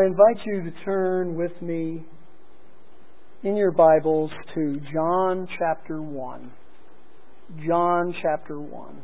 I invite you to turn with me in your Bibles to John chapter 1. John chapter 1.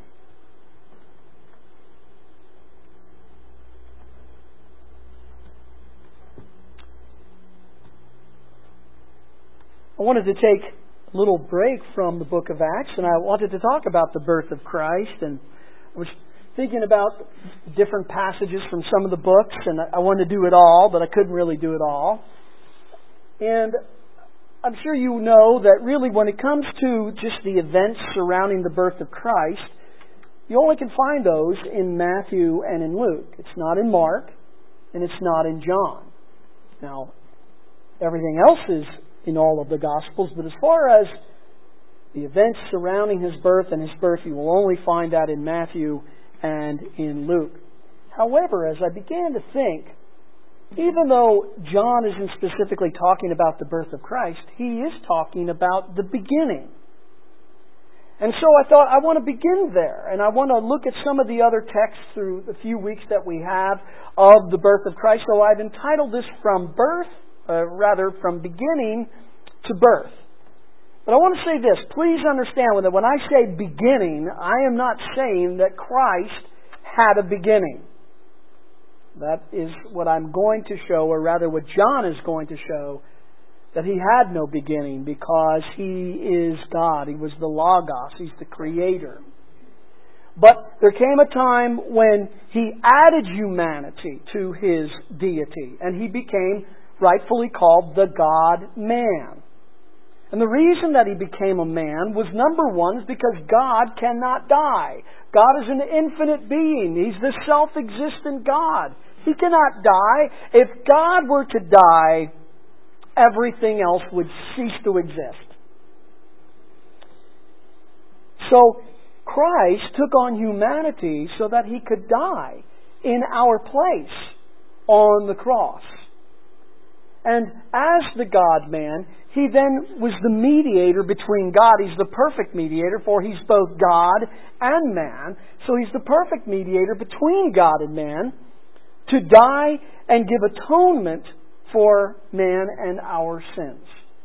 I wanted to take a little break from the book of Acts, and I wanted to talk about the birth of Christ, and I was thinking about different passages from some of the books, and I wanted to do it all, but I couldn't really do it all. And I'm sure you know that really when it comes to just the events surrounding the birth of Christ, you only can find those in Matthew and in Luke. It's not in Mark, and it's not in John. Now, everything else is in all of the Gospels, but as far as the events surrounding His birth and His birth, you will only find that in Matthew and in Luke. However, as I began to think, even though John isn't specifically talking about the birth of Christ, he is talking about the beginning. And so I thought I want to begin there, and I want to look at some of the other texts through the few weeks that we have of the birth of Christ. So I've entitled this from beginning to birth. But I want to say this. Please understand that when I say beginning, I am not saying that Christ had a beginning. That is what I'm going to show, or rather what John is going to show, that He had no beginning because He is God. He was the Logos. He's the Creator. But there came a time when He added humanity to His deity, and He became rightfully called the God-man. And the reason that He became a man was, number one, is because God cannot die. God is an infinite being. He's the self-existent God. He cannot die. If God were to die, everything else would cease to exist. So Christ took on humanity so that He could die in our place on the cross. And as the God-man, He then was the mediator between God. He's the perfect mediator, for He's both God and man. So He's the perfect mediator between God and man to die and give atonement for man and our sins.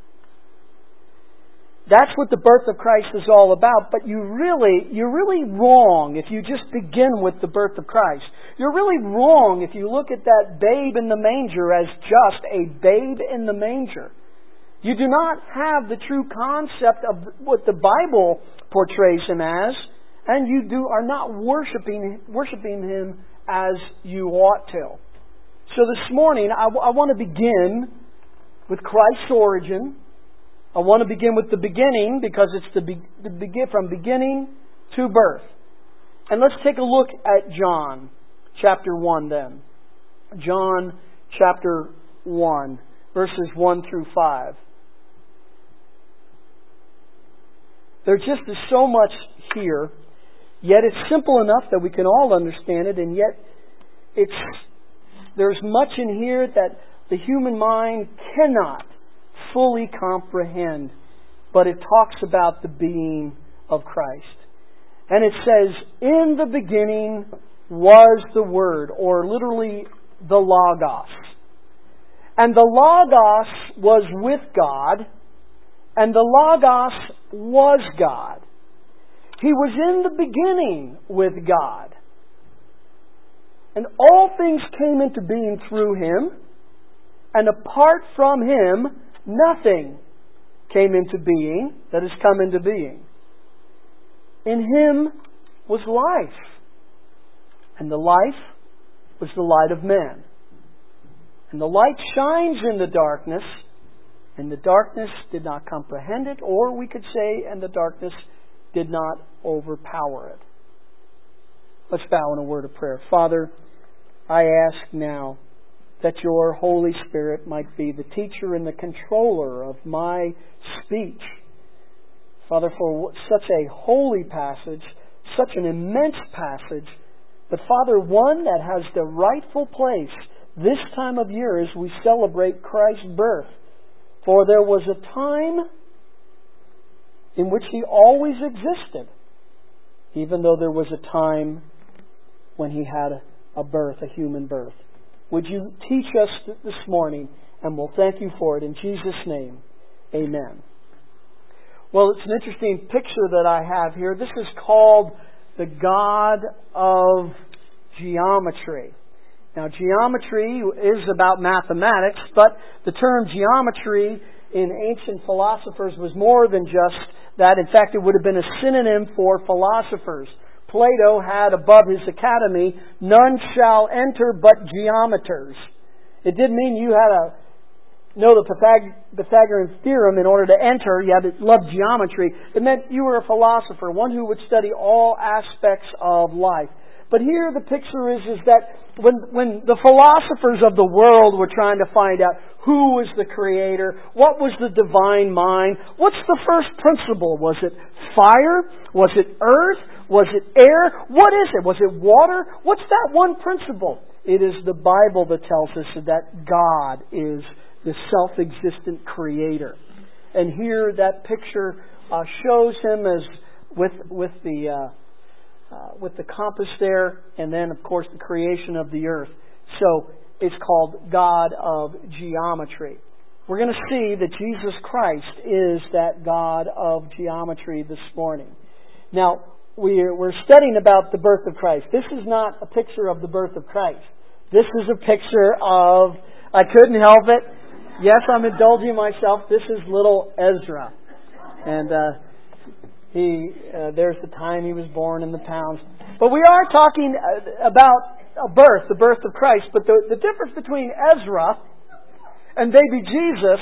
That's what the birth of Christ is all about, but you're really wrong if you just begin with the birth of Christ. You're really wrong if you look at that babe in the manger as just a babe in the manger. You do not have the true concept of what the Bible portrays Him as, and you are not worshiping Him as you ought to. So this morning, I want to begin with Christ's origin. I want to begin with the beginning because it's from beginning to birth. And let's take a look at John chapter 1 then. John chapter 1, verses 1 through 5. There just is so much here, yet it's simple enough that we can all understand it, and yet there's much in here that the human mind cannot fully comprehend, but it talks about the being of Christ. And it says, in the beginning was the Word, or literally the Logos. And the Logos was with God, and the Logos was God. He was in the beginning with God. And all things came into being through Him, and apart from Him, nothing came into being that has come into being. In Him was life, and the life was the light of men. And the light shines in the darkness, and the darkness did not comprehend it, or we could say, and the darkness did not overpower it. Let's bow in a word of prayer. Father, I ask now that Your Holy Spirit might be the teacher and the controller of my speech. Father, for such a holy passage, such an immense passage, but Father, one that has the rightful place this time of year as we celebrate Christ's birth. For there was a time in which He always existed, even though there was a time when He had a birth, a human birth. would you teach us this morning? And we'll thank you for it in Jesus' name. Amen. Well, it's an interesting picture that I have here. This is called the God of Geometry. Now, geometry is about mathematics, but the term geometry in ancient philosophers was more than just that. In fact, it would have been a synonym for philosophers. Plato had above his academy, none shall enter but geometers. It didn't mean you had to know the Pythagorean theorem in order to enter. You had to love geometry. It meant you were a philosopher, one who would study all aspects of life. But here the picture is that when the philosophers of the world were trying to find out who was the Creator, what was the divine mind, what's the first principle? Was it fire? Was it earth? Was it air? What is it? Was it water? What's that one principle? It is the Bible that tells us that God is the self-existent Creator. And here that picture shows Him as with the compass there, and then of course the creation of the earth. So it's called God of Geometry. We're going to see that Jesus Christ is that God of geometry this morning. Now, we're studying about the birth of Christ. This is not a picture of the birth of Christ. This is a picture of, I couldn't help it. Yes, I'm indulging myself. This is little Ezra. And there's the time he was born and the pounds. But we are talking about a birth, the birth of Christ. But the difference between Ezra and baby Jesus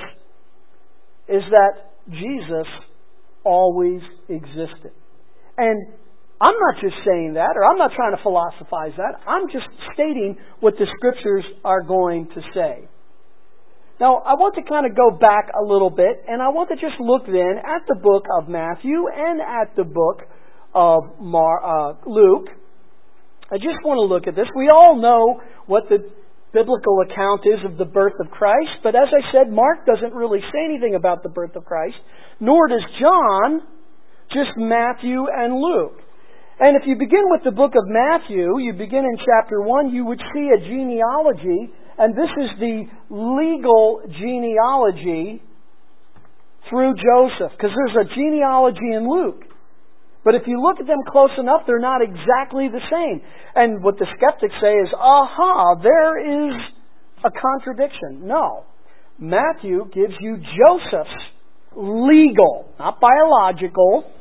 is that Jesus always existed. And I'm not just saying that, or I'm not trying to philosophize that. I'm just stating what the Scriptures are going to say. Now, I want to kind of go back a little bit, and I want to just look then at the book of Matthew and at the book of Luke. I just want to look at this. We all know what the biblical account is of the birth of Christ, but as I said, Mark doesn't really say anything about the birth of Christ, nor does John, just Matthew and Luke. And if you begin with the book of Matthew, you begin in chapter 1, you would see a genealogy. And this is the legal genealogy through Joseph, because there's a genealogy in Luke. But if you look at them close enough, they're not exactly the same. And what the skeptics say is, there is a contradiction. No. Matthew gives you Joseph's legal, not biological,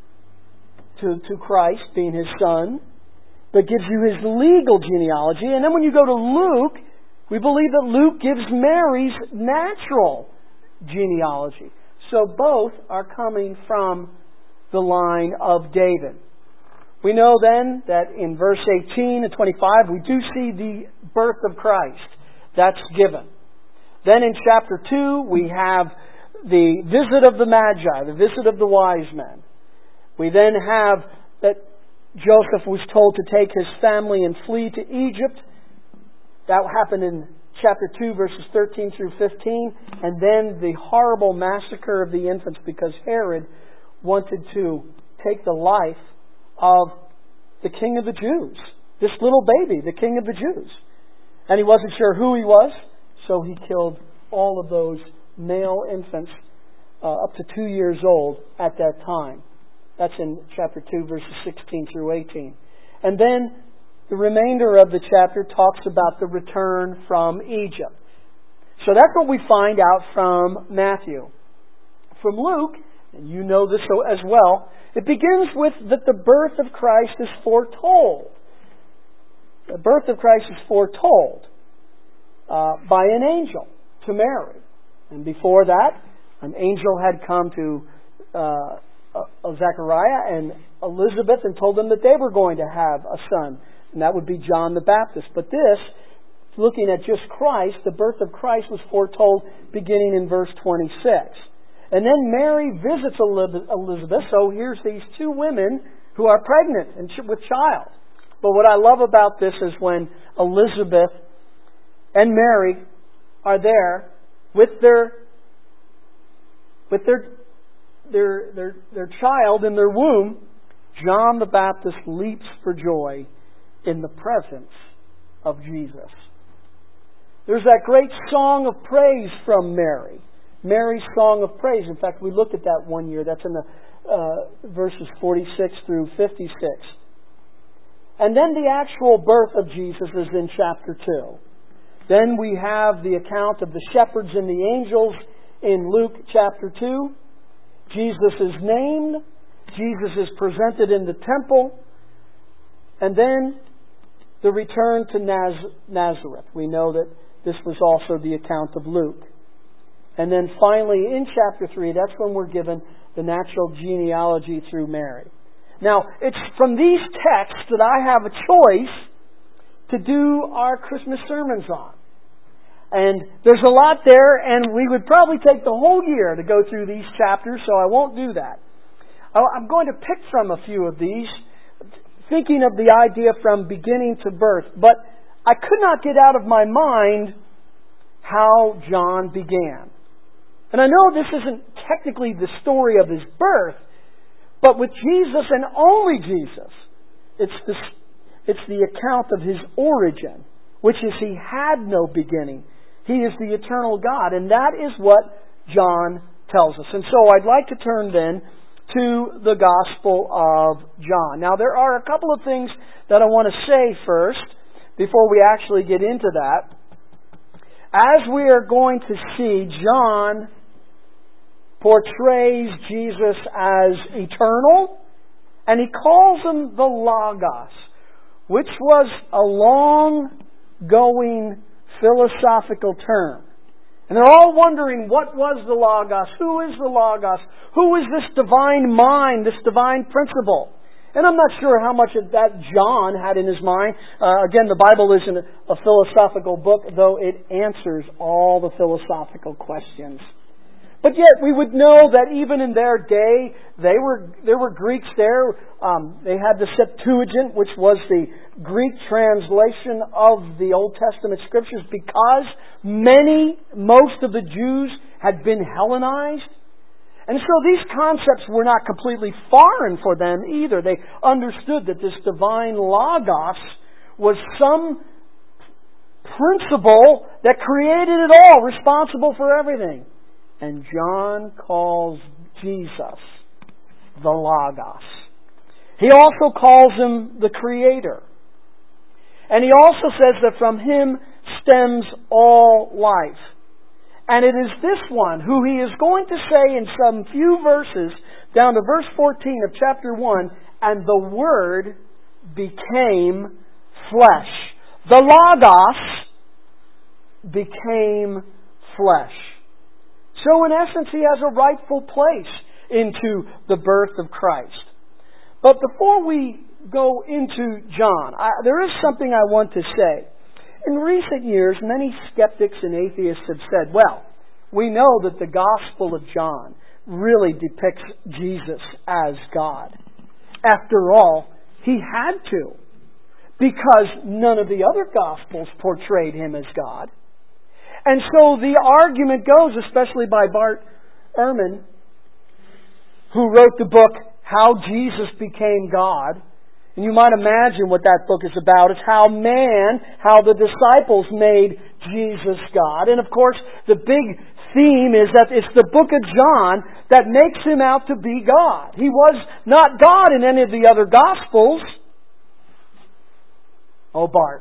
to Christ being his son, but gives you his legal genealogy. And then when you go to Luke, we believe that Luke gives Mary's natural genealogy. So both are coming from the line of David. We know then that in verse 18 and 25 we do see the birth of Christ. That's given. Then in chapter 2 we have the visit of the Magi, the visit of the wise men. We then have that Joseph was told to take his family and flee to Egypt. That happened in chapter 2, verses 13 through 15. And then the horrible massacre of the infants because Herod wanted to take the life of the King of the Jews. This little baby, the King of the Jews. And he wasn't sure who he was, so he killed all of those male infants up to 2 years old at that time. That's in chapter 2, verses 16 through 18. And then the remainder of the chapter talks about the return from Egypt. So that's what we find out from Matthew. From Luke, and you know this as well, it begins with that the birth of Christ is foretold. The birth of Christ is foretold by an angel to Mary. And before that, an angel had come to Zechariah and Elizabeth and told them that they were going to have a son. And that would be John the Baptist. But this, looking at just Christ, the birth of Christ was foretold beginning in verse 26. And then Mary visits Elizabeth. So here's these two women who are pregnant and with child. But what I love about this is when Elizabeth and Mary are there with their child in their womb, John the Baptist leaps for joy in the presence of Jesus. There's that great song of praise from Mary. Mary's song of praise. In fact, we looked at that one year. That's in the verses 46 through 56. And then the actual birth of Jesus is in chapter 2. Then we have the account of the shepherds and the angels in Luke chapter 2. Jesus is named. Jesus is presented in the temple. And then the return to Nazareth. We know that this was also the account of Luke. And then finally in chapter 3, that's when we're given the natural genealogy through Mary. Now, it's from these texts that I have a choice to do our Christmas sermons on. And there's a lot there, and we would probably take the whole year to go through these chapters, so I won't do that. I'm going to pick from a few of these, thinking of the idea from beginning to birth. But I could not get out of my mind how John began. And I know this isn't technically the story of his birth, but with Jesus and only Jesus, it's the account of His origin, which is He had no beginning. He is the eternal God, and that is what John tells us. And so I'd like to turn then to the Gospel of John. Now there are a couple of things that I want to say first, before we actually get into that. As we are going to see, John portrays Jesus as eternal, and he calls Him the Logos, which was a long-going philosophical term. And they're all wondering, what was the Logos? Who is the Logos? Who is this divine mind, this divine principle? And I'm not sure how much of that John had in his mind. Again, the Bible isn't a philosophical book, though it answers all the philosophical questions. But yet we would know that even in their day, there were Greeks there. They had the Septuagint, which was the Greek translation of the Old Testament Scriptures, because most of the Jews had been Hellenized. And so these concepts were not completely foreign for them either. They understood that this divine Logos was some principle that created it all, responsible for everything. And John calls Jesus the Logos. He also calls Him the Creator. And he also says that from Him stems all life. And it is this one who he is going to say in some few verses, down to verse 14 of chapter 1, and the Word became flesh. The Logos became flesh. So in essence, He has a rightful place into the birth of Christ. But before we go into John, there is something I want to say. In recent years, many skeptics and atheists have said, well, we know that the Gospel of John really depicts Jesus as God. After all, he had to, because none of the other Gospels portrayed Him as God. And so the argument goes, especially by Bart Ehrman, who wrote the book, How Jesus Became God. And you might imagine what that book is about. It's how the disciples made Jesus God. And of course, the big theme is that it's the book of John that makes Him out to be God. He was not God in any of the other Gospels. Oh, Bart.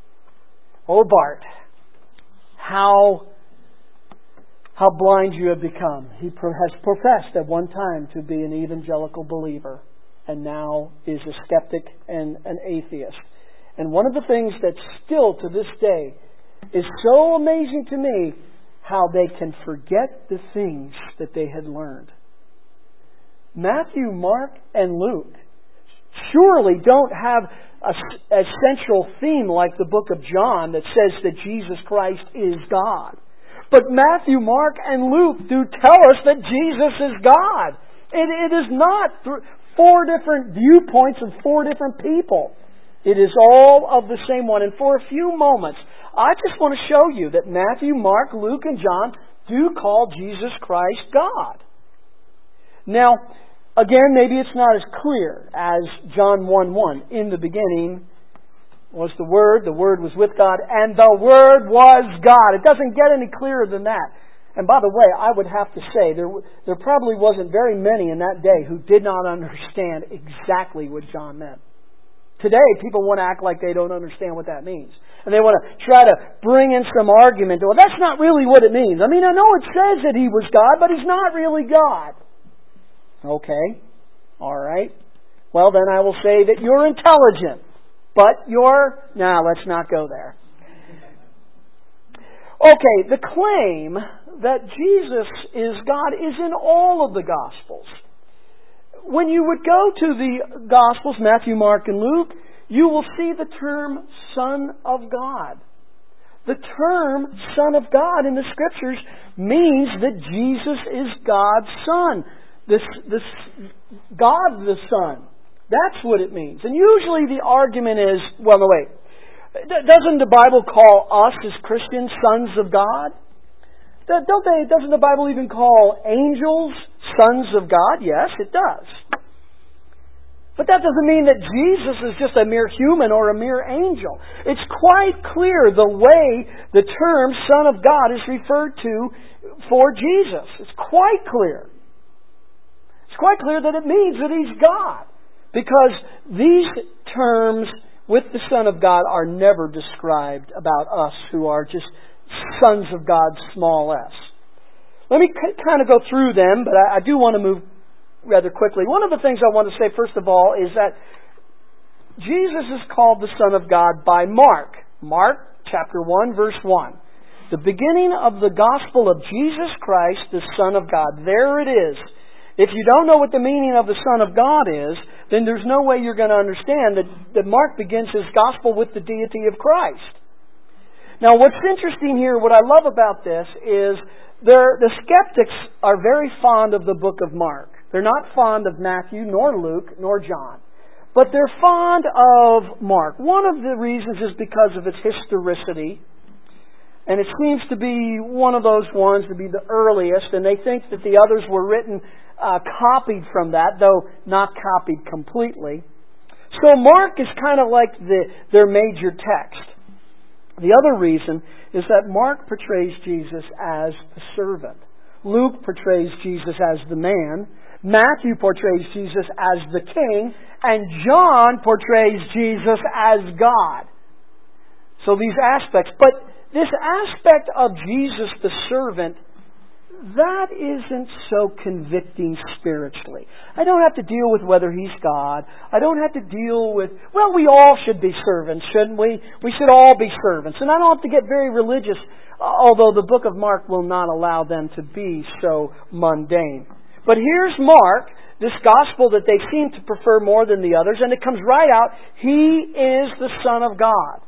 How blind you have become. He has professed at one time to be an evangelical believer, and now is a skeptic and an atheist. And one of the things that still to this day is so amazing to me, how they can forget the things that they had learned. Matthew, Mark, and Luke surely don't have a central theme like the book of John that says that Jesus Christ is God. But Matthew, Mark, and Luke do tell us that Jesus is God. It is not four different viewpoints of four different people. It is all of the same one. And for a few moments, I just want to show you that Matthew, Mark, Luke, and John do call Jesus Christ God. Now, again, maybe it's not as clear as John 1:1. In the beginning was the Word was with God, and the Word was God. It doesn't get any clearer than that. And by the way, I would have to say, there probably wasn't very many in that day who did not understand exactly what John meant. Today, people want to act like they don't understand what that means. And they want to try to bring in some argument. Well, that's not really what it means. I mean, I know it says that He was God, but He's not really God. Okay. All right. Well, then I will say that you're intelligent. But let's not go there. Okay, the claim that Jesus is God is in all of the Gospels. When you would go to the Gospels, Matthew, Mark, and Luke, you will see the term Son of God. The term Son of God in the Scriptures means that Jesus is God's Son. God the Son. That's what it means. And usually the argument is, well, no, wait. Doesn't the Bible call us as Christians sons of God? Doesn't the Bible even call angels sons of God? Yes, it does. But that doesn't mean that Jesus is just a mere human or a mere angel. It's quite clear the way the term Son of God is referred to for Jesus. It's quite clear. It's quite clear that it means that He's God. Because these terms with the Son of God are never described about us who are just sons of God, small s. Let me kind of go through them, but I do want to move rather quickly. One of the things I want to say, first of all, is that Jesus is called the Son of God by Mark. Mark chapter 1, verse 1. The beginning of the gospel of Jesus Christ, the Son of God. There it is. If you don't know what the meaning of the Son of God is, then there's no way you're going to understand that Mark begins his gospel with the deity of Christ. Now, what's interesting here, what I love about this, is the skeptics are very fond of the book of Mark. They're not fond of Matthew, nor Luke, nor John. But they're fond of Mark. One of the reasons is because of its historicity. And it seems to be one of those ones to be the earliest, and they think that the others were written copied from that, though not copied completely. So Mark is kind of like their major text. The other reason is that Mark portrays Jesus as the servant. Luke portrays Jesus as the man. Matthew portrays Jesus as the king. And John portrays Jesus as God. So these aspects. But this aspect of Jesus the servant, that isn't so convicting spiritually. I don't have to deal with whether He's God. I don't have to deal with, well, we all should be servants, shouldn't we? We should all be servants. And I don't have to get very religious, although the book of Mark will not allow them to be so mundane. But here's Mark, this gospel that they seem to prefer more than the others, and it comes right out, He is the Son of God.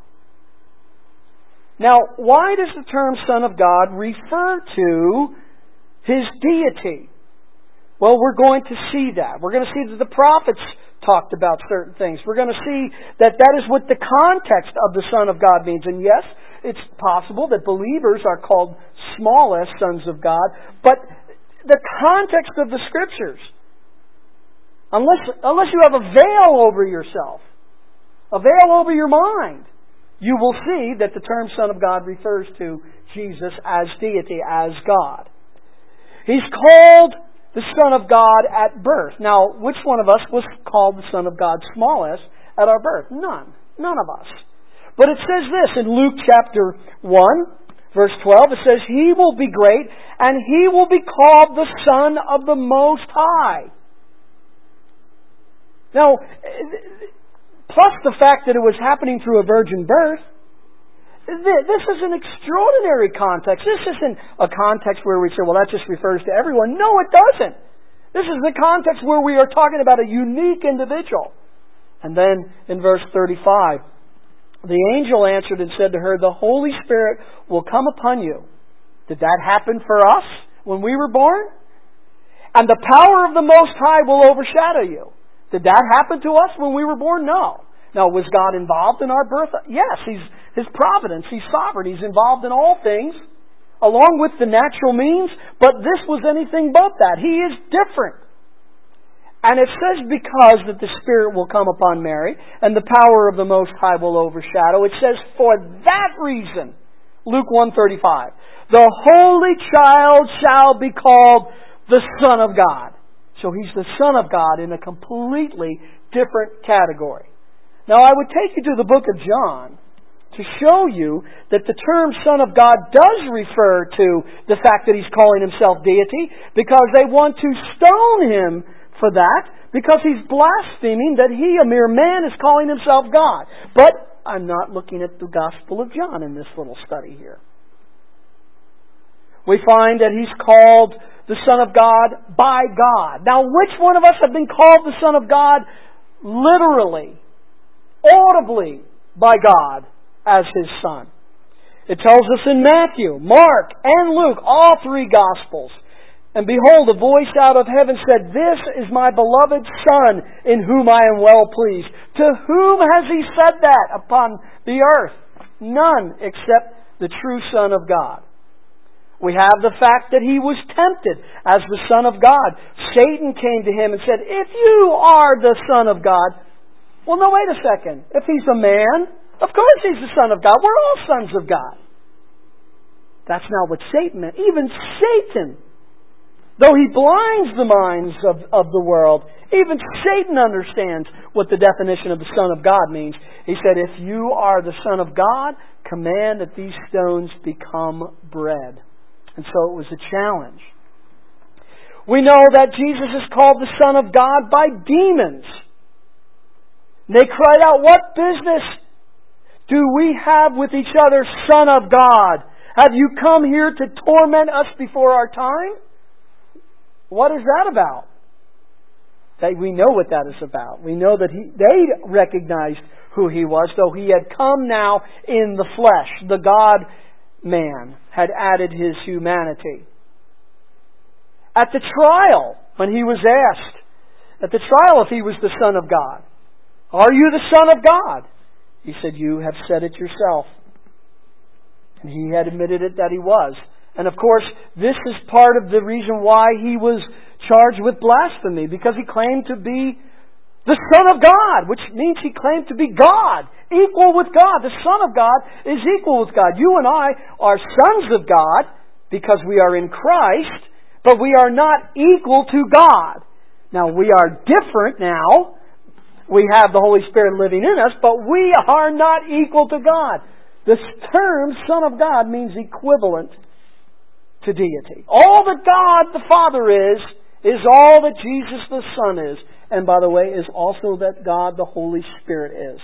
Now, why does the term Son of God refer to His deity? Well, we're going to see that. We're going to see that the prophets talked about certain things. We're going to see that is what the context of the Son of God means. And yes, it's possible that believers are called small s sons of God, but the context of the Scriptures, unless you have a veil over yourself, a veil over your mind, you will see that the term Son of God refers to Jesus as deity, as God. He's called the Son of God at birth. Now, which one of us was called the Son of God, small s, at our birth? None. None of us. But it says this in Luke chapter 1, verse 12. It says, He will be great, and He will be called the Son of the Most High. Now, plus the fact that it was happening through a virgin birth, this is an extraordinary context. This isn't a context where we say, well, that just refers to everyone. No, it doesn't. This is the context where we are talking about a unique individual. And then in verse 35, the angel answered and said to her, the Holy Spirit will come upon you. Did that happen for us when we were born? And the power of the Most High will overshadow you. Did that happen to us when we were born? No. Now, was God involved in our birth? Yes, His providence, He's sovereign. He's involved in all things, along with the natural means, but this was anything but that. He is different. And it says because that the Spirit will come upon Mary and the power of the Most High will overshadow. It says for that reason, Luke 1:35, the Holy Child shall be called the Son of God. So He's the Son of God in a completely different category. Now I would take you to the book of John to show you that the term Son of God does refer to the fact that He's calling Himself deity, because they want to stone Him for that, because He's blaspheming that He, a mere man, is calling Himself God. But I'm not looking at the Gospel of John in this little study here. We find that He's called the Son of God by God. Now, which one of us have been called the Son of God literally, audibly by God as His Son? It tells us in Matthew, Mark, and Luke, all three Gospels. And behold, a voice out of heaven said, "This is my beloved Son, in whom I am well pleased." To whom has He said that upon the earth? None except the true Son of God. We have the fact that He was tempted as the Son of God. Satan came to Him and said, "If you are the Son of God..." Well, no, wait a second. If He's a man, of course He's the Son of God. We're all sons of God. That's not what Satan meant. Even Satan, though he blinds the minds of the world, even Satan understands what the definition of the Son of God means. He said, "If you are the Son of God, command that these stones become bread." And so it was a challenge. We know that Jesus is called the Son of God by demons. They cried out, "What business do we have with each other, Son of God? Have you come here to torment us before our time?" What is that about? We know what that is about. We know that they recognized who He was, though He had come now in the flesh. The God-man had added His humanity. At the trial, when He was asked, at the trial, if He was the Son of God, "Are you the Son of God?" He said, "You have said it yourself." And He had admitted it that He was. And of course, this is part of the reason why He was charged with blasphemy, because He claimed to be the Son of God, which means He claimed to be God, equal with God. The Son of God is equal with God. You and I are sons of God because we are in Christ, but we are not equal to God. Now, we are different now. We have the Holy Spirit living in us, but we are not equal to God. This term, Son of God, means equivalent to deity. All that God the Father is all that Jesus the Son is. And by the way, is also that God the Holy Spirit is.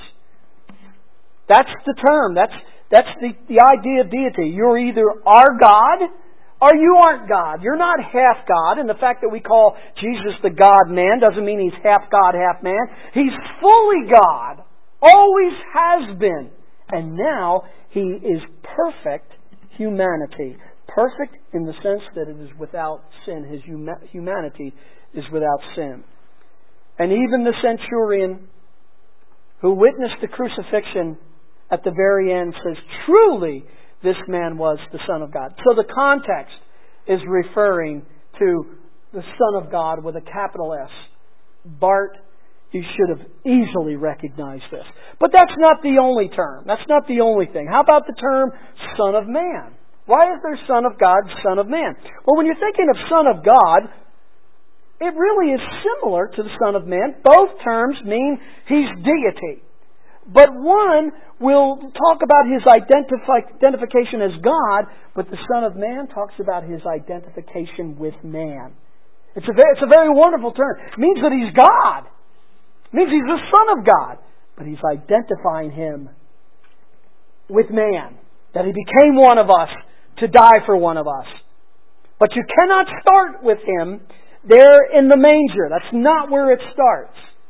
That's the term. That's the idea of deity. You're either our God or you aren't God. You're not half God. And the fact that we call Jesus the God-man doesn't mean He's half God, half man. He's fully God. Always has been. And now He is perfect humanity. Perfect in the sense that it is without sin. His humanity is without sin. And even the centurion who witnessed the crucifixion at the very end says, "Truly, this man was the Son of God." So the context is referring to the Son of God with a capital S. Bart, you should have easily recognized this. But that's not the only term. That's not the only thing. How about the term Son of Man? Why is there Son of God, Son of Man? Well, when you're thinking of Son of God, it really is similar to the Son of Man. Both terms mean He's deity. But one will talk about His identification as God, but the Son of Man talks about His identification with man. It's a very wonderful term. It means that He's God. It means He's the Son of God. But He's identifying Him with man. That He became one of us to die for one of us. But you cannot start with Him there in the manger. That's not where it starts.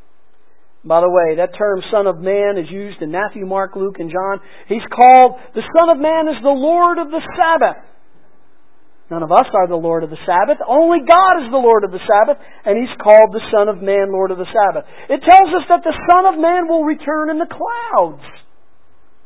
By the way, that term Son of Man is used in Matthew, Mark, Luke, and John. He's called, the Son of Man is the Lord of the Sabbath. None of us are the Lord of the Sabbath. Only God is the Lord of the Sabbath, and He's called the Son of Man Lord of the Sabbath. It tells us that the Son of Man will return in the clouds.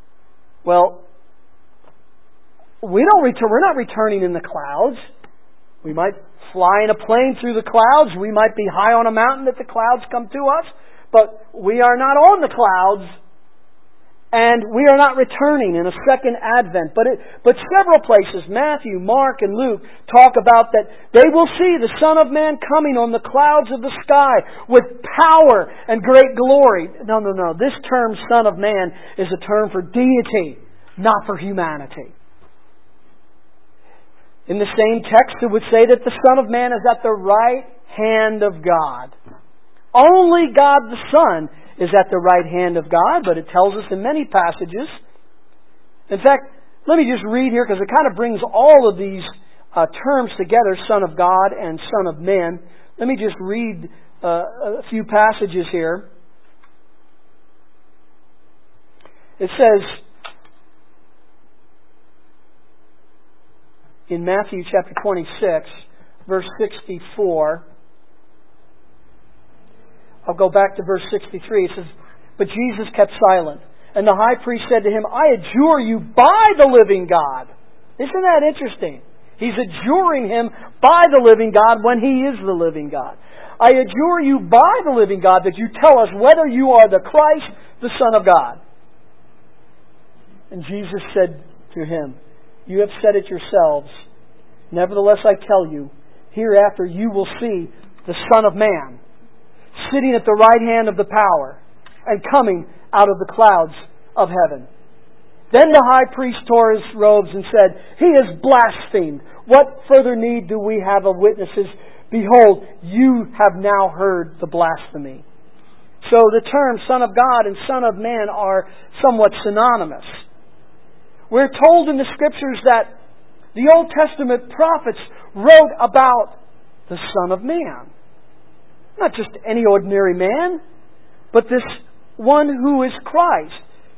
Well, we're not returning in the clouds. We might fly in a plane through the clouds. We might be high on a mountain that the clouds come to us. But we are not on the clouds, and we are not returning in a second advent. But several places, Matthew, Mark, and Luke, talk about that they will see the Son of Man coming on the clouds of the sky with power and great glory. No. This term, Son of Man, is a term for deity, not for humanity. In the same text, it would say that the Son of Man is at the right hand of God. Only God the Son is at the right hand of God, but it tells us in many passages. In fact, let me just read here because it kind of brings all of these terms together, Son of God and Son of Man. Let me just read a few passages here. It says in Matthew chapter 26, verse 64, I'll go back to verse 63. It says, "But Jesus kept silent. And the high priest said to him, I adjure you by the living God." Isn't that interesting? He's adjuring him by the living God when He is the living God. "I adjure you by the living God that you tell us whether you are the Christ, the Son of God." And Jesus said to him, "You have said it yourselves. Nevertheless, I tell you, hereafter you will see the Son of Man sitting at the right hand of the power and coming out of the clouds of heaven." Then the high priest tore his robes and said, "He has blasphemed. What further need do we have of witnesses? Behold, you have now heard the blasphemy." So the terms Son of God and Son of Man are somewhat synonymous. We're told in the Scriptures that the Old Testament prophets wrote about the Son of Man. Not just any ordinary man, but this one who is Christ.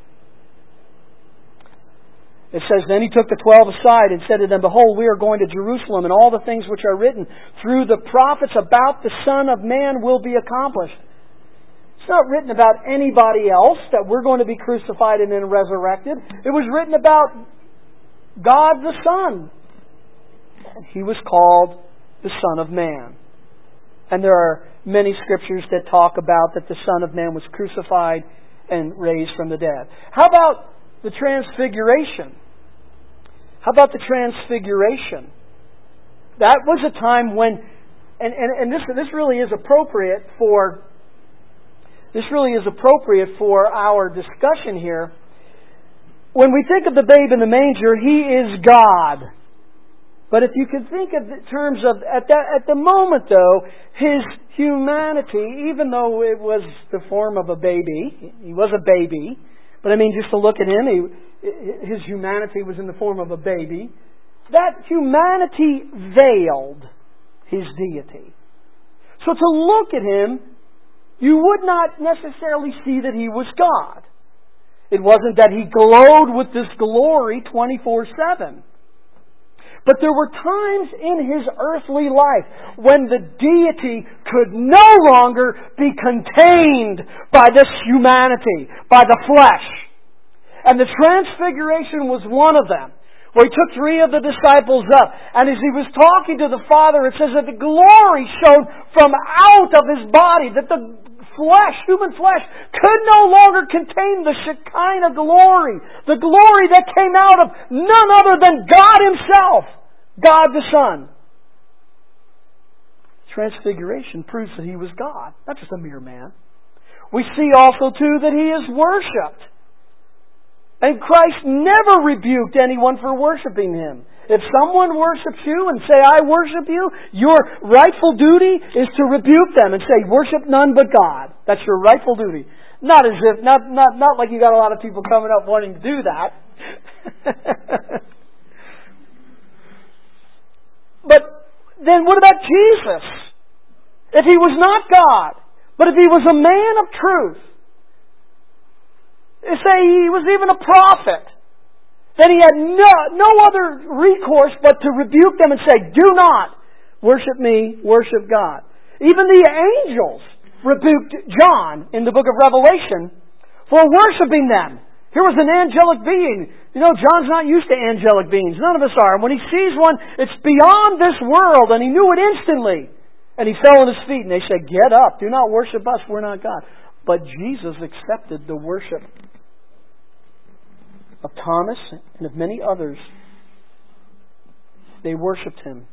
It says, "Then He took the 12 aside and said to them, Behold, we are going to Jerusalem, and all the things which are written through the prophets about the Son of Man will be accomplished." It's not written about anybody else, that we're going to be crucified and then resurrected. It was written about God the Son. And He was called the Son of Man. And there are many Scriptures that talk about that the Son of Man was crucified and raised from the dead. How about the Transfiguration? How about the Transfiguration? That was a time when, and this really is appropriate for our discussion here. When we think of the babe in the manger, He is God. But if you can think of the terms of, at the moment though, His humanity, even though it was the form of a baby, He was a baby, but I mean just to look at Him, His humanity was in the form of a baby, that humanity veiled His deity. So to look at Him, you would not necessarily see that He was God. It wasn't that He glowed with this glory 24/7. But there were times in His earthly life when the deity could no longer be contained by this humanity, by the flesh. And the Transfiguration was one of them, where He took 3 of the disciples up, and as He was talking to the Father, it says that the glory shone from out of His body, that the human flesh, could no longer contain the Shekinah glory, the glory that came out of none other than God Himself, God the Son. Transfiguration proves that He was God, not just a mere man. We see also too that He is worshipped. And Christ never rebuked anyone for worshiping Him. If someone worships you and say, "I worship you," your rightful duty is to rebuke them and say, "Worship none but God." That's your rightful duty. Not like you got a lot of people coming up wanting to do that. But then what about Jesus? If He was not God, but if He was a man of truth, say He was even a prophet, then He had no other recourse but to rebuke them and say, "Do not worship me, worship God." Even the angels rebuked John in the book of Revelation for worshiping them Here was an angelic being. You know, John's not used to angelic beings. None of us are. And when he sees one, it's beyond this world, and he knew it instantly. And he fell on his feet, and they said, "Get up, do not worship us, we're not God." But Jesus accepted the worship of Thomas and of many others. They worshipped Him.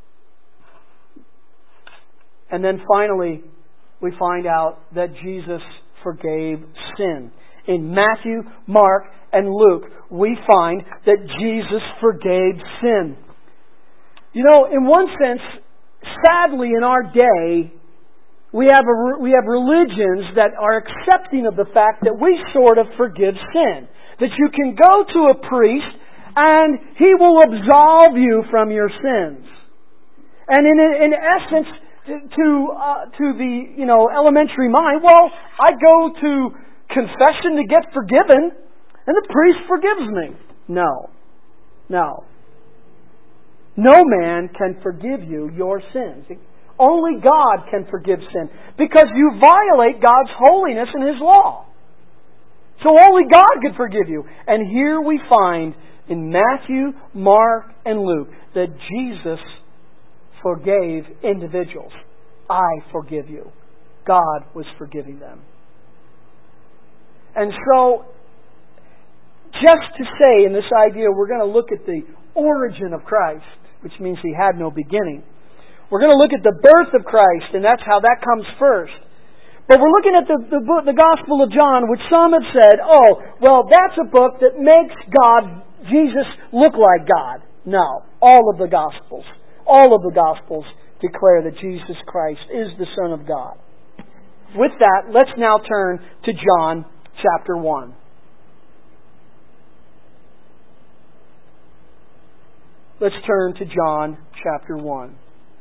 And then finally, we find out that Jesus forgave sin. In Matthew, Mark, and Luke, we find that Jesus forgave sin. You know, in one sense, sadly in our day, we have religions that are accepting of the fact that we sort of forgive sin. That you can go to a priest and he will absolve you from your sins. And in essence, to the elementary mind, well, I go to confession to get forgiven, and the priest forgives me. No. No man can forgive you your sins. Only God can forgive sin, because you violate God's holiness and His law. So only God can forgive you. And here we find in Matthew, Mark, and Luke that Jesus forgave individuals. I forgive you. God was forgiving them. And so, just to say in this idea, we're going to look at the origin of Christ, which means He had no beginning. We're going to look at the birth of Christ, and that's how that comes first. But we're looking at the Gospel of John, which some have said, oh, well, that's a book that makes Jesus look like God. No. All of the Gospels declare that Jesus Christ is the Son of God. With that, let's now turn to John chapter 1. Let's turn to John chapter 1.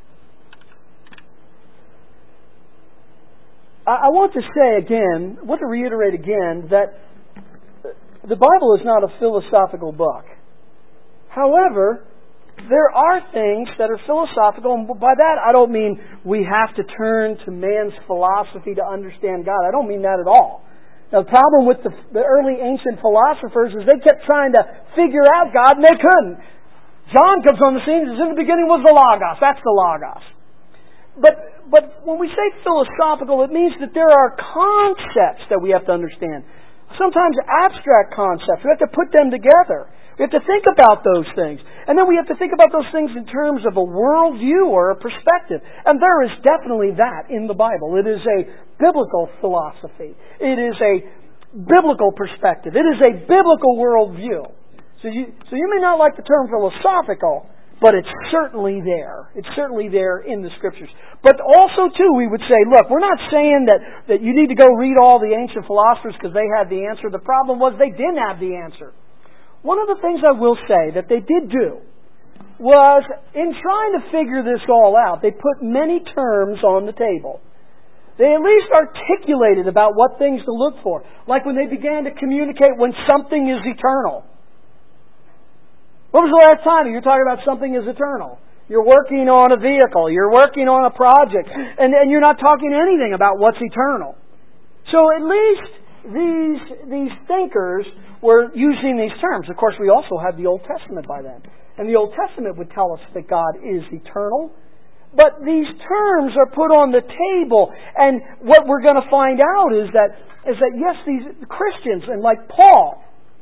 I want to say again, I want to reiterate again, that the Bible is not a philosophical book. However, there are things that are philosophical, and by that I don't mean we have to turn to man's philosophy to understand God. I don't mean that at all. Now, the problem with the early ancient philosophers is they kept trying to figure out God, and they couldn't. John comes on the scene and says, in the beginning was the Logos. That's the Logos. But when we say philosophical, it means that there are concepts that we have to understand. Sometimes abstract concepts. We have to put them together. We have to think about those things. And then we have to think about those things in terms of a worldview or a perspective. And there is definitely that in the Bible. It is a biblical philosophy. It is a biblical perspective. It is a biblical worldview. So you may not like the term philosophical, but it's certainly there. It's certainly there in the Scriptures. But also, too, we would say, look, we're not saying that you need to go read all the ancient philosophers because they had the answer. The problem was they didn't have the answer. One of the things I will say that they did do was, in trying to figure this all out, they put many terms on the table. They at least articulated about what things to look for. Like when they began to communicate when something is eternal. When was the last time you were talking about something is eternal? You're working on a vehicle. You're working on a project. And you're not talking anything about what's eternal. So at least these thinkers were using these terms. Of course, we also had the Old Testament by then. And the Old Testament would tell us that God is eternal. But these terms are put on the table. And what we're going to find out is that yes, these Christians, and like Paul,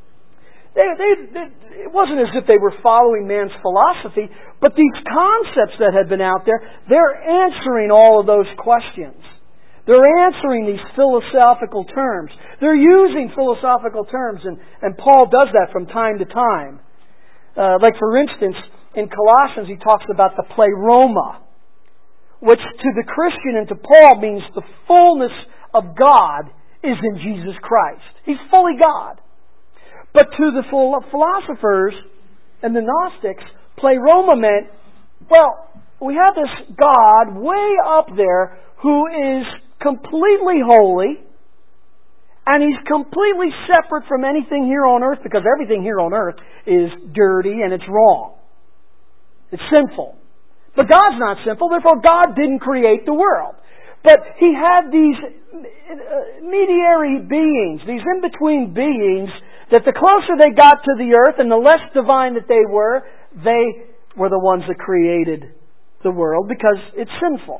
it wasn't as if they were following man's philosophy, but these concepts that had been out there, they're answering all of those questions. They're answering these philosophical terms. They're using philosophical terms, and Paul does that from time to time. Like for instance, in Colossians he talks about the pleroma, which to the Christian and to Paul means the fullness of God is in Jesus Christ. He's fully God. But to the philosophers and the Gnostics, pleroma meant, well, we have this God way up there who is completely holy, and He's completely separate from anything here on earth, because everything here on earth is dirty and it's wrong. It's sinful. But God's not sinful, therefore God didn't create the world. But He had these mediary beings, these in-between beings, that the closer they got to the earth and the less divine that they were the ones that created the world because it's sinful.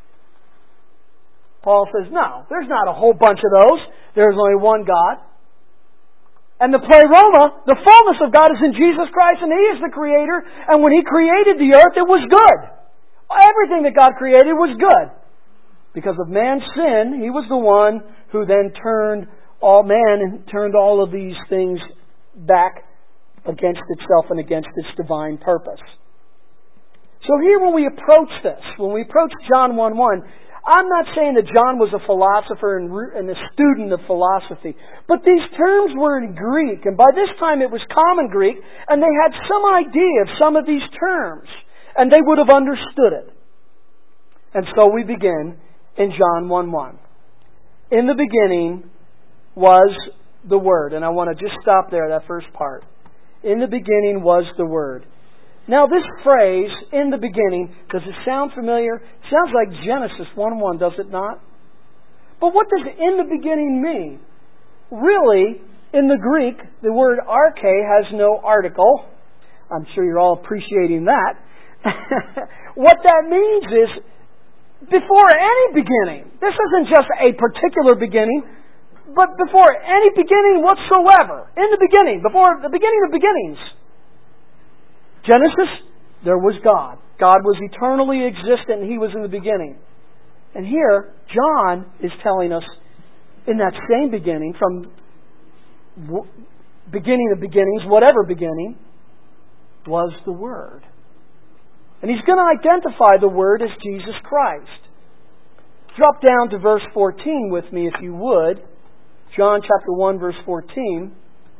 Paul says, no, there's not a whole bunch of those. There's only one God. And the pleroma, the fullness of God is in Jesus Christ, and He is the Creator. And when He created the earth, it was good. Everything that God created was good. Because of man's sin, He was the one who then turned all of these things back against itself and against its divine purpose. So here when we approach this, when we approach John 1:1, I'm not saying that John was a philosopher and a student of philosophy, but these terms were in Greek, and by this time it was common Greek, and they had some idea of some of these terms, and they would have understood it. And so we begin in John 1:1. In the beginning was the Word, and I want to just stop there, that first part. In the beginning was the Word. Now this phrase, in the beginning, does it sound familiar? It sounds like Genesis 1:1, does it not? But what does in the beginning mean? Really, in the Greek, the word arche has no article. I'm sure you're all appreciating that. What that means is, before any beginning. This isn't just a particular beginning, but before any beginning whatsoever. In the beginning, before the beginning of beginnings. Genesis, there was God. God was eternally existent and He was in the beginning. And here, John is telling us, in that same beginning, from beginning of beginnings, whatever beginning, was the Word. And he's going to identify the Word as Jesus Christ. Drop down to verse 14 with me, if you would. John chapter 1, verse 14.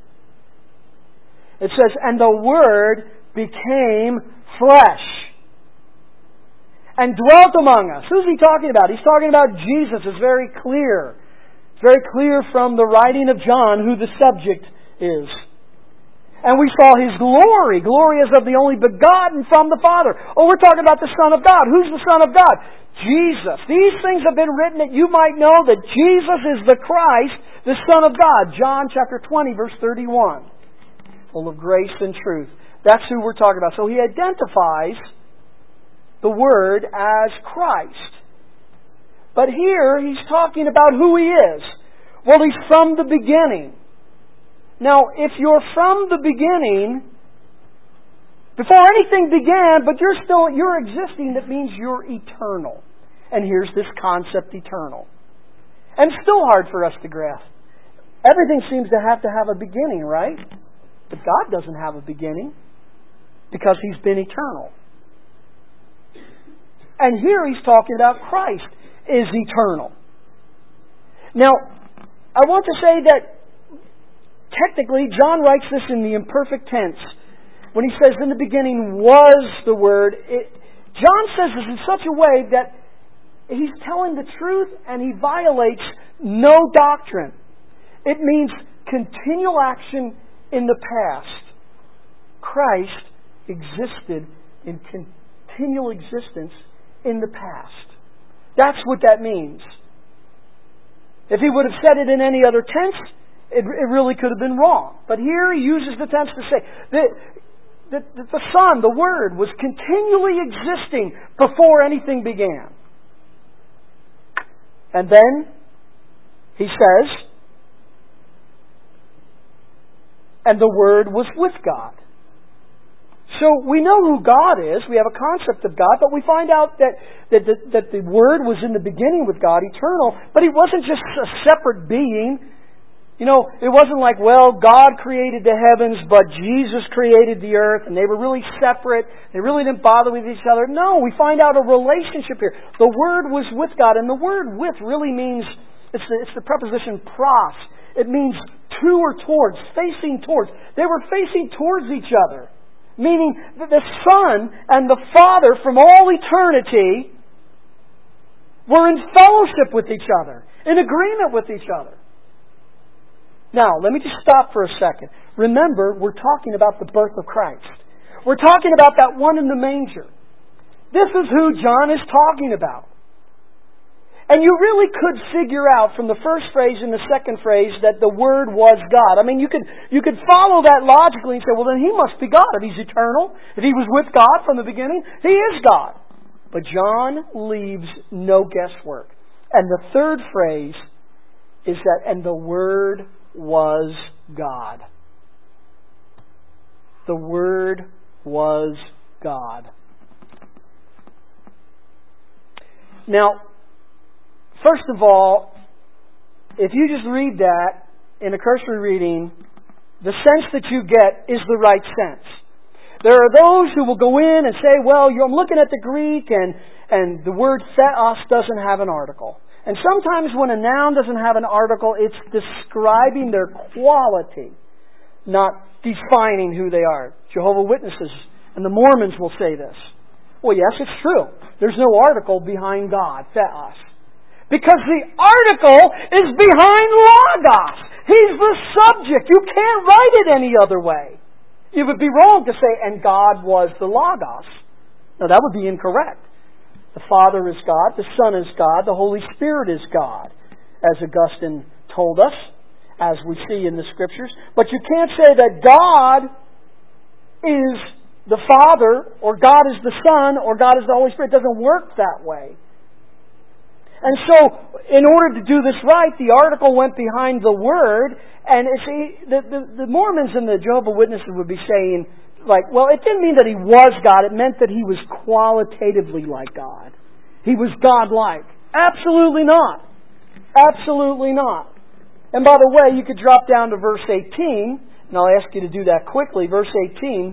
It says, "And the Word became flesh and dwelt among us." Who's he talking about? He's talking about Jesus. It's very clear. It's very clear from the writing of John who the subject is. "And we saw His glory. Glory as of the only begotten from the Father." Oh, we're talking about the Son of God. Who's the Son of God? Jesus. These things have been written that you might know that Jesus is the Christ, the Son of God. John chapter 20, verse 31. Full of grace and truth. That's who we're talking about. So he identifies the Word as Christ. But here he's talking about who He is. Well, He's from the beginning. Now, if you're from the beginning, before anything began, but you're existing, that means you're eternal. And here's this concept, eternal. And it's still hard for us to grasp. Everything seems to have a beginning, right? But God doesn't have a beginning because He's been eternal. And here he's talking about Christ is eternal. Now, I want to say that technically, John writes this in the imperfect tense. When he says, "In the beginning was the Word," John says this in such a way that he's telling the truth and he violates no doctrine. It means continual action in the past. Christ existed in continual existence in the past. That's what that means. If he would have said it in any other tense, it really could have been wrong. But here he uses the tense to say that the Son, the Word, was continually existing before anything began. And then he says, "And the Word was with God." So we know who God is. We have a concept of God, but we find out that the Word was in the beginning with God, eternal. But He wasn't just a separate being. You know, it wasn't like, well, God created the heavens, but Jesus created the earth, and they were really separate. They really didn't bother with each other. No, we find out a relationship here. The Word was with God, and the word "with" really means, it's the preposition pros. It means to or towards, facing towards. They were facing towards each other. Meaning that the Son and the Father from all eternity were in fellowship with each other, in agreement with each other. Now, let me just stop for a second. Remember, we're talking about the birth of Christ. We're talking about that one in the manger. This is who John is talking about. And you really could figure out from the first phrase and the second phrase that the Word was God. I mean, you could follow that logically and say, well, then He must be God. If He's eternal, if He was with God from the beginning, He is God. But John leaves no guesswork. And the third phrase is that, and the Word was God. The Word was God. Now, first of all, if you just read that in a cursory reading, the sense that you get is the right sense. There are those who will go in and say, well, I'm looking at the Greek and the word theos doesn't have an article. And sometimes when a noun doesn't have an article, it's describing their quality, not defining who they are. Jehovah's Witnesses and the Mormons will say this. Well, yes, it's true. There's no article behind God, theos. Because the article is behind logos. He's the subject. You can't write it any other way. It would be wrong to say, and God was the logos. No, that would be incorrect. The Father is God, the Son is God, the Holy Spirit is God, as Augustine told us, as we see in the Scriptures. But you can't say that God is the Father, or God is the Son, or God is the Holy Spirit. It doesn't work that way. And so, in order to do this right, the article went behind the Word, and the Mormons and the Jehovah's Witnesses would be saying, like, well, it didn't mean that He was God, it meant that He was qualitatively like God. He was God-like. Absolutely not. Absolutely not. And by the way, you could drop down to verse 18, and I'll ask you to do that quickly. Verse 18.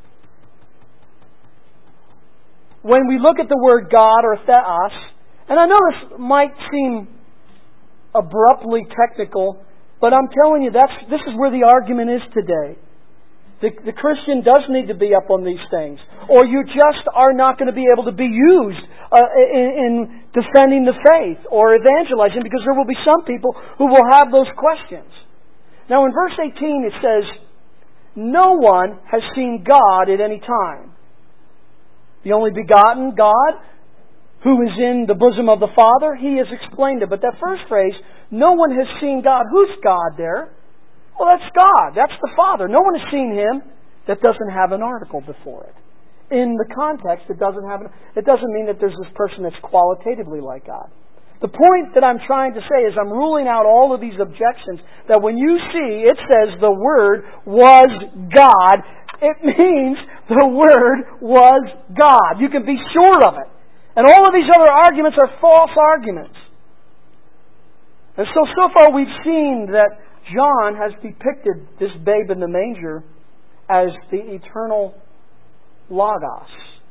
When we look at the word God or theos, and I know this might seem abruptly technical, but I'm telling you, this is where the argument is today. The Christian does need to be up on these things, or you just are not going to be able to be used in defending the faith or evangelizing, because there will be some people who will have those questions. Now in verse 18 it says, no one has seen God at any time. The only begotten God, who is in the bosom of the Father, He has explained it. But that first phrase, no one has seen God. Who's God there? Well, that's God. That's the Father. No one has seen Him. That doesn't have an article before it. In the context, it doesn't mean that there's this person that's qualitatively like God. The point that I'm trying to say is I'm ruling out all of these objections, that when you see it says the Word was God, it means the Word was God. You can be sure of it. And all of these other arguments are false arguments. And so far we've seen that John has depicted this babe in the manger as the eternal Logos.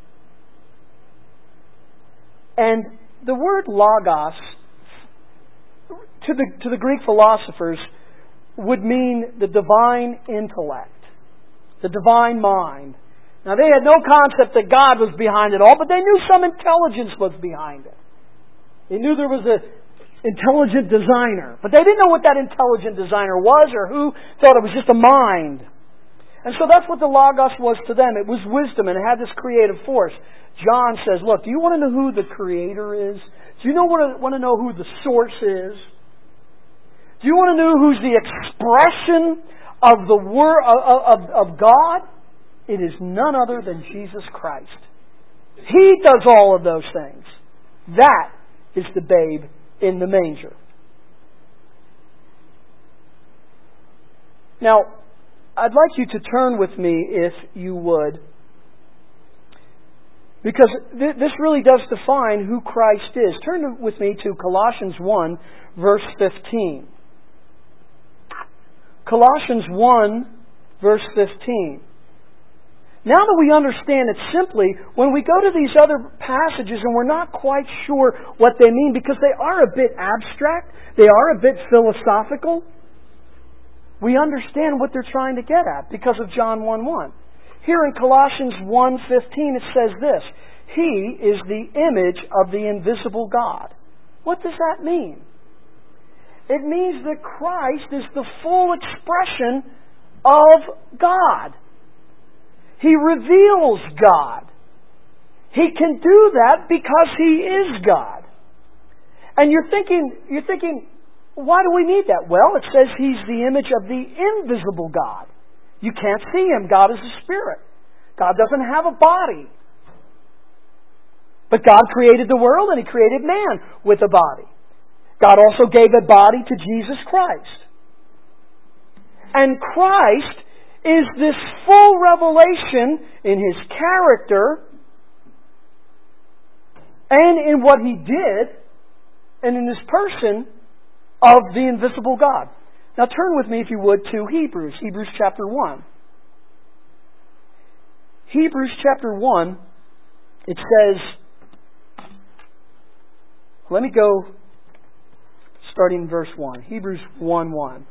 And the word Logos, to the Greek philosophers, would mean the divine intellect, the divine mind. Now, they had no concept that God was behind it all, but they knew some intelligence was behind it. They knew there was an intelligent designer, but they didn't know what that intelligent designer was or who, thought it was just a mind. And so that's what the Logos was to them. It was wisdom, and it had this creative force. John says, look, do you want to know who the Creator is? Do you want to know who the source is? Do you want to know who's the expression of the Word of God? It is none other than Jesus Christ. He does all of those things. That is the babe in the manger. Now, I'd like you to turn with me, if you would, because this really does define who Christ is. Turn with me to Colossians 1, verse 15. Colossians 1, verse 15. Now that we understand it simply, when we go to these other passages and we're not quite sure what they mean, because they are a bit abstract, they are a bit philosophical, we understand what they're trying to get at because of John 1:1. Here in Colossians 1:15 it says this, He is the image of the invisible God. What does that mean? It means that Christ is the full expression of God. He reveals God. He can do that because He is God. And you're thinking, why do we need that? Well, it says He's the image of the invisible God. You can't see Him. God is a spirit. God doesn't have a body. But God created the world and He created man with a body. God also gave a body to Jesus Christ. And Christ is this full revelation in His character and in what He did and in His person of the invisible God. Now turn with me, if you would, to Hebrews chapter 1. Hebrews chapter 1, it says, let me go starting in verse 1. Hebrews 1:1.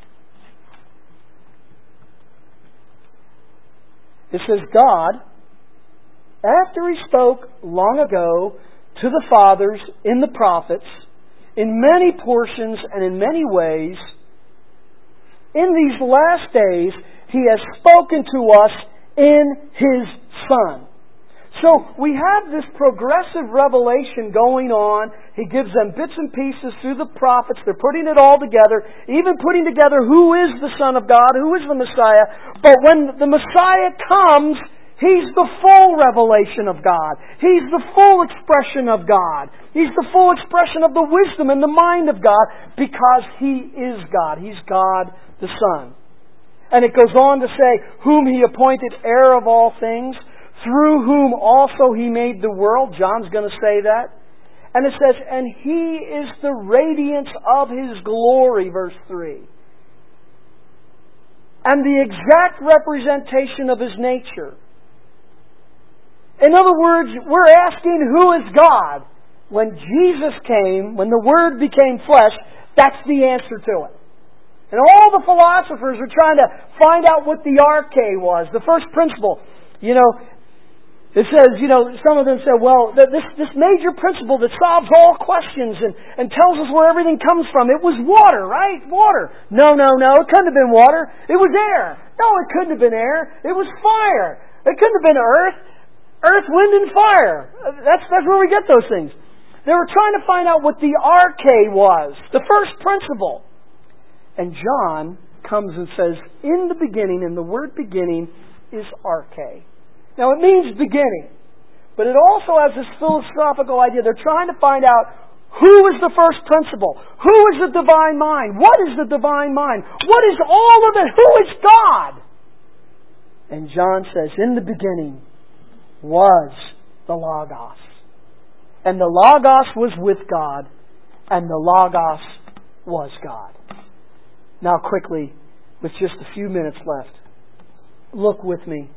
It says, God, after He spoke long ago to the fathers in the prophets, in many portions and in many ways, in these last days, He has spoken to us in His Son. So we have this progressive revelation going on. He gives them bits and pieces through the prophets. They're putting it all together, even putting together who is the Son of God, who is the Messiah. But when the Messiah comes, He's the full revelation of God. He's the full expression of God. He's the full expression of the wisdom and the mind of God because He is God. He's God the Son. And it goes on to say, whom He appointed heir of all things, through whom also He made the world. John's going to say that. And it says, and He is the radiance of His glory, verse 3. And the exact representation of His nature. In other words, we're asking who is God. When Jesus came, when the Word became flesh, that's the answer to it. And all the philosophers are trying to find out what the arche was, the first principle. It says, some of them say, well, this major principle that solves all questions and tells us where everything comes from, it was water, right? Water. No, it couldn't have been water. It was air. No, it couldn't have been air. It was fire. It couldn't have been earth. Earth, wind, and fire. That's where we get those things. They were trying to find out what the arche was, the first principle. And John comes and says, in the beginning, and the word beginning is arche. Now it means beginning, but it also has this philosophical idea. They're trying to find out who is the first principle? Who is the divine mind? What is the divine mind? What is all of it? Who is God? And John says, in the beginning was the Logos. And the Logos was with God, and the Logos was God. Now quickly, with just a few minutes left, look with me.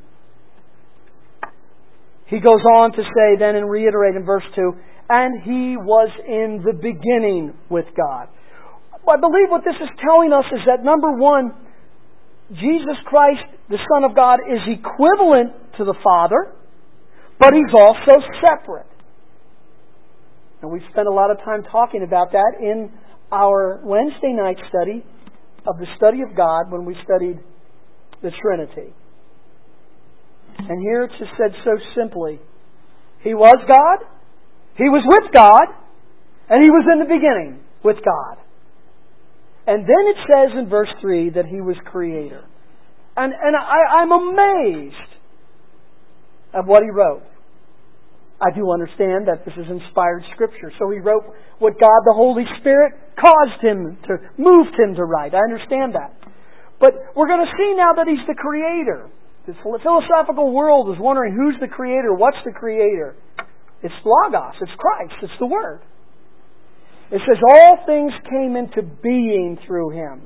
He goes on to say then and reiterate in verse 2, and He was in the beginning with God. I believe what this is telling us is that, number one, Jesus Christ, the Son of God, is equivalent to the Father, but He's also separate. And we've spent a lot of time talking about that in our Wednesday night study of the study of God when we studied the Trinity. And here it's just said so simply. He was God, He was with God, and He was in the beginning with God. And then it says in verse 3 that He was Creator. And I'm amazed at what He wrote. I do understand that this is inspired Scripture. So He wrote what God the Holy Spirit moved Him to write. I understand that. But we're going to see now that He's the Creator. The philosophical world is wondering who's the Creator, what's the Creator? It's Logos, it's Christ, it's the Word. It says all things came into being through Him.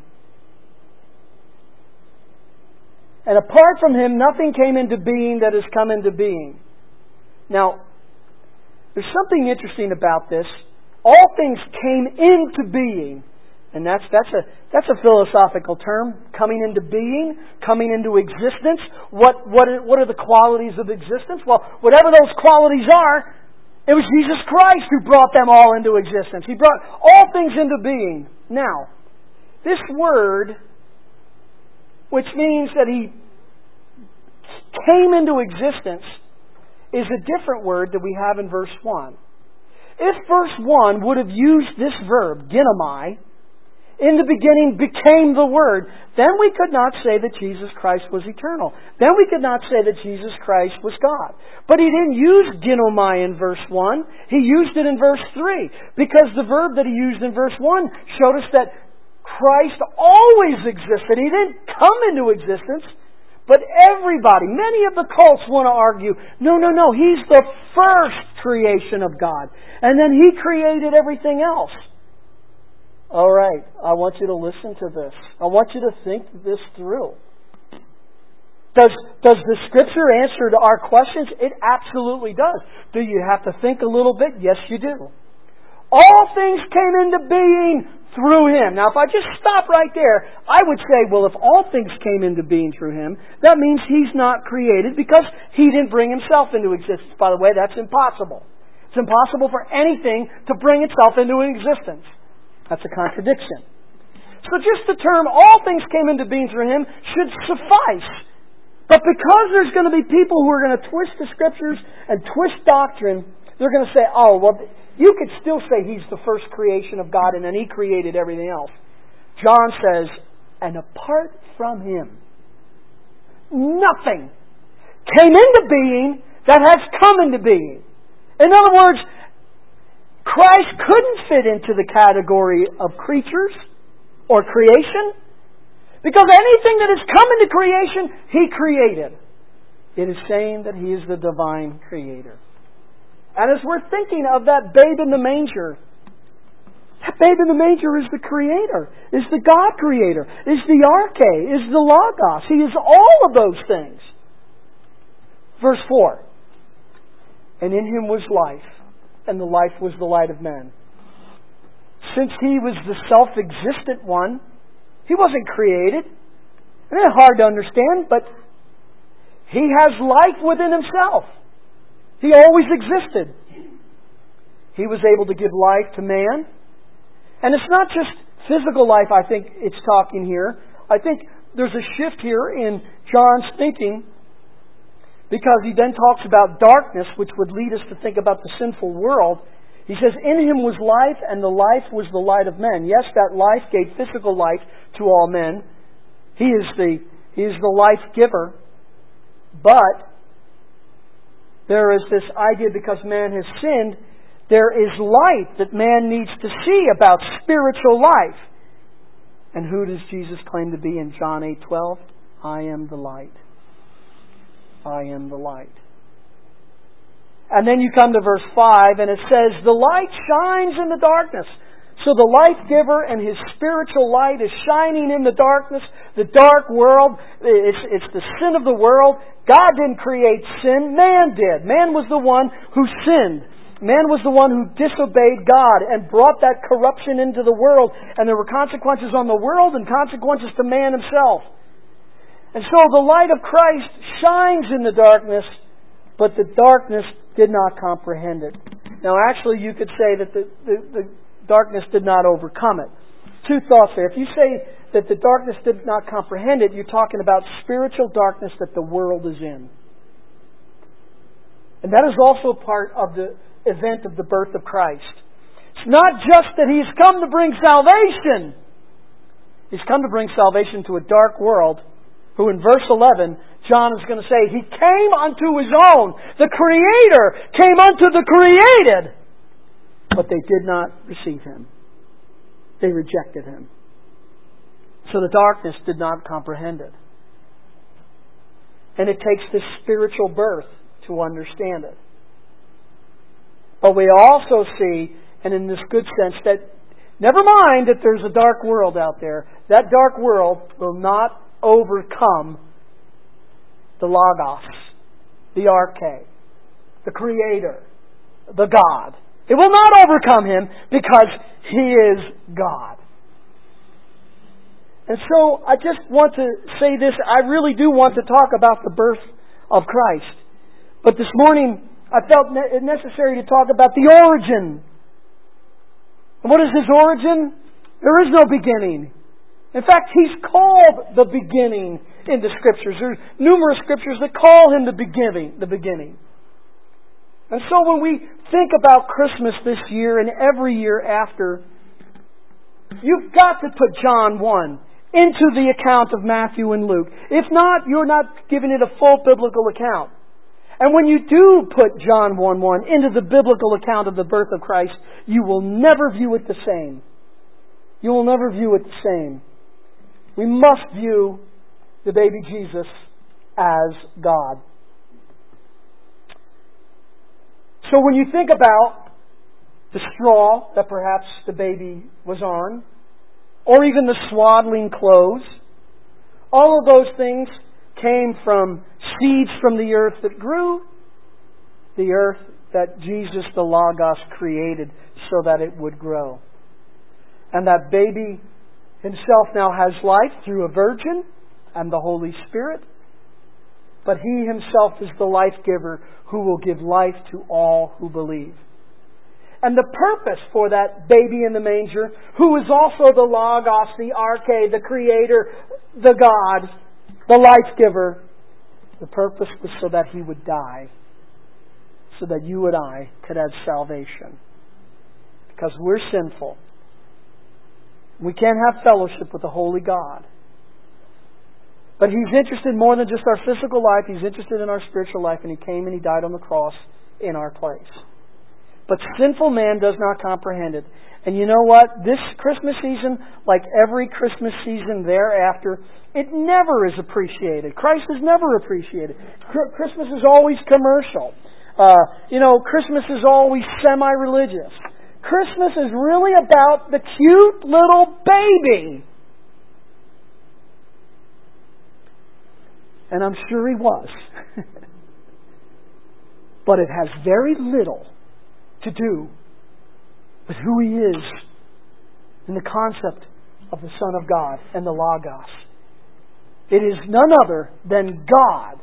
And apart from Him, nothing came into being that has come into being. Now, there's something interesting about this. All things came into being. And that's a philosophical term. Coming into being, coming into existence. What are the qualities of existence? Well, whatever those qualities are, it was Jesus Christ who brought them all into existence. He brought all things into being. Now, this word, which means that He came into existence, is a different word that we have in verse 1. If verse 1 would have used this verb, ginomai, in the beginning became the Word, then we could not say that Jesus Christ was eternal. Then we could not say that Jesus Christ was God. But He didn't use ginomai in verse 1. He used it in verse 3. Because the verb that He used in verse 1 showed us that Christ always existed. He didn't come into existence. But everybody, many of the cults want to argue, no, He's the first creation of God. And then He created everything else. All right, I want you to listen to this. I want you to think this through. Does the Scripture answer to our questions? It absolutely does. Do you have to think a little bit? Yes, you do. All things came into being through Him. Now, if I just stop right there, I would say, well, if all things came into being through Him, that means He's not created because He didn't bring Himself into existence. By the way, that's impossible. It's impossible for anything to bring itself into existence. That's a contradiction. So just the term, all things came into being through Him, should suffice. But because there's going to be people who are going to twist the Scriptures and twist doctrine, they're going to say, oh, well, you could still say He's the first creation of God and then He created everything else. John says, and apart from Him, nothing came into being that has come into being. In other words, Christ couldn't fit into the category of creatures or creation because anything that has come into creation, He created. It is saying that He is the divine creator. And as we're thinking of that babe in the manger, that babe in the manger is the creator, is the God creator, is the arche, is the logos. He is all of those things. Verse 4. And in Him was life, and the life was the light of men. Since He was the self-existent one, He wasn't created. And it's hard to understand, but He has life within Himself. He always existed. He was able to give life to man. And it's not just physical life, I think it's talking here. I think there's a shift here in John's thinking, because he then talks about darkness, which would lead us to think about the sinful world. He says, in Him was life, and the life was the light of men. Yes, that life gave physical life to all men. He is the life giver. But there is this idea, because man has sinned, there is light that man needs to see about spiritual life. And who does Jesus claim to be in John 8:12? I am the light. I am the light. And then you come to verse 5 and it says, the light shines in the darkness. So the life giver and His spiritual light is shining in the darkness, the dark world. It's the sin of the world. God didn't create sin, man did. Man was the one who sinned. Man was the one who disobeyed God and brought that corruption into the world. And there were consequences on the world and consequences to man himself. And so the light of Christ shines in the darkness, but the darkness did not comprehend it. Now actually you could say that the darkness did not overcome it. Two thoughts there. If you say that the darkness did not comprehend it, you're talking about spiritual darkness that the world is in. And that is also part of the event of the birth of Christ. It's not just that He's come to bring salvation. He's come to bring salvation to a dark world, who in verse 11, John is going to say, He came unto His own. The Creator came unto the created. But they did not receive Him. They rejected Him. So the darkness did not comprehend it. And it takes this spiritual birth to understand it. But we also see, and in this good sense, that never mind that there's a dark world out there. That dark world will not overcome the Logos, the Arche, the Creator, the God. It will not overcome Him because He is God. And so I just want to say this. I really do want to talk about the birth of Christ. But this morning I felt it necessary to talk about the origin. And what is His origin? There is no beginning. In fact, He's called the beginning in the Scriptures. There's numerous Scriptures that call Him the beginning. And so when we think about Christmas this year and every year after, you've got to put John 1 into the account of Matthew and Luke. If not, you're not giving it a full biblical account. And when you do put John 1:1 into the biblical account of the birth of Christ, you will never view it the same. You will never view it the same. We must view the baby Jesus as God. So when you think about the straw that perhaps the baby was on, or even the swaddling clothes, all of those things came from seeds from the earth that grew, the earth that Jesus, the Logos, created so that it would grow. And that baby himself now has life through a virgin and the Holy Spirit. But He Himself is the life giver who will give life to all who believe. And the purpose for that baby in the manger, who is also the Logos, the Arche, the Creator, the God, the life giver, the purpose was so that He would die, so that you and I could have salvation. Because we're sinful. We can't have fellowship with the Holy God. But He's interested more than just our physical life. He's interested in our spiritual life, and He came and He died on the cross in our place. But sinful man does not comprehend it. And you know what? This Christmas season, like every Christmas season thereafter, it never is appreciated. Christ is never appreciated. Christmas is always commercial. Christmas is always semi-religious. Christmas is really about the cute little baby. And I'm sure He was. But it has very little to do with who He is and the concept of the Son of God and the Logos. It is none other than God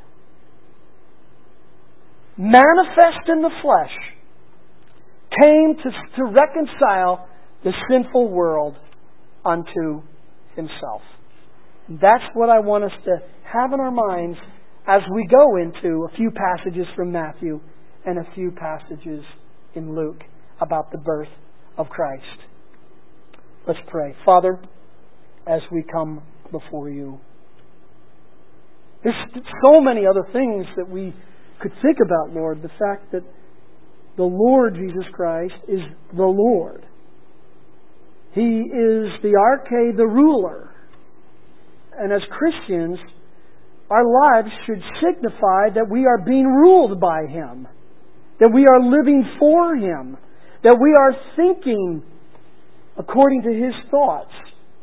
manifest in the flesh came to reconcile the sinful world unto Himself. And that's what I want us to have in our minds as we go into a few passages from Matthew and a few passages in Luke about the birth of Christ. Let's pray. Father, as we come before You, there's so many other things that we could think about, Lord. The fact that the Lord Jesus Christ is the Lord. He is the Arche, the ruler. And as Christians, our lives should signify that we are being ruled by Him, that we are living for Him, that we are thinking according to His thoughts.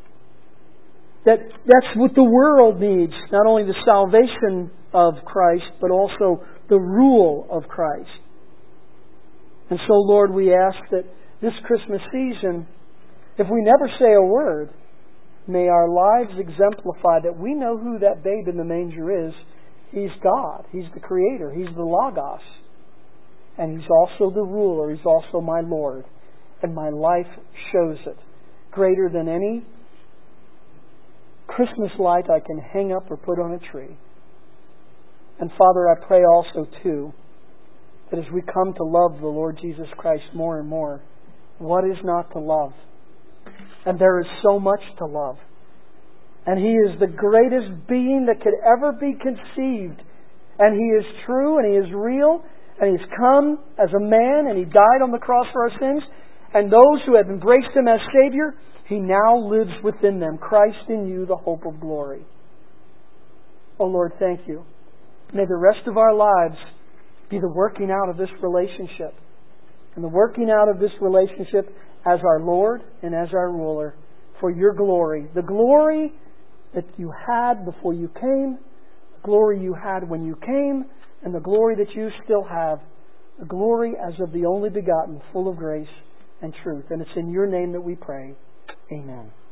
That's what the world needs, not only the salvation of Christ, but also the rule of Christ. And so, Lord, we ask that this Christmas season, if we never say a word, may our lives exemplify that we know who that babe in the manger is. He's God. He's the Creator. He's the Logos. And He's also the ruler. He's also my Lord. And my life shows it. Greater than any Christmas light I can hang up or put on a tree. And Father, I pray also too, that as we come to love the Lord Jesus Christ more and more, what is not to love? And there is so much to love. And He is the greatest being that could ever be conceived. And He is true and He is real. And He's come as a man and He died on the cross for our sins. And those who have embraced Him as Savior, He now lives within them. Christ in you, the hope of glory. Oh Lord, thank You. May the rest of our lives be the working out of this relationship. And the working out of this relationship as our Lord and as our ruler for Your glory. The glory that You had before You came, the glory You had when You came, and the glory that You still have. The glory as of the only begotten, full of grace and truth. And it's in Your name that we pray. Amen.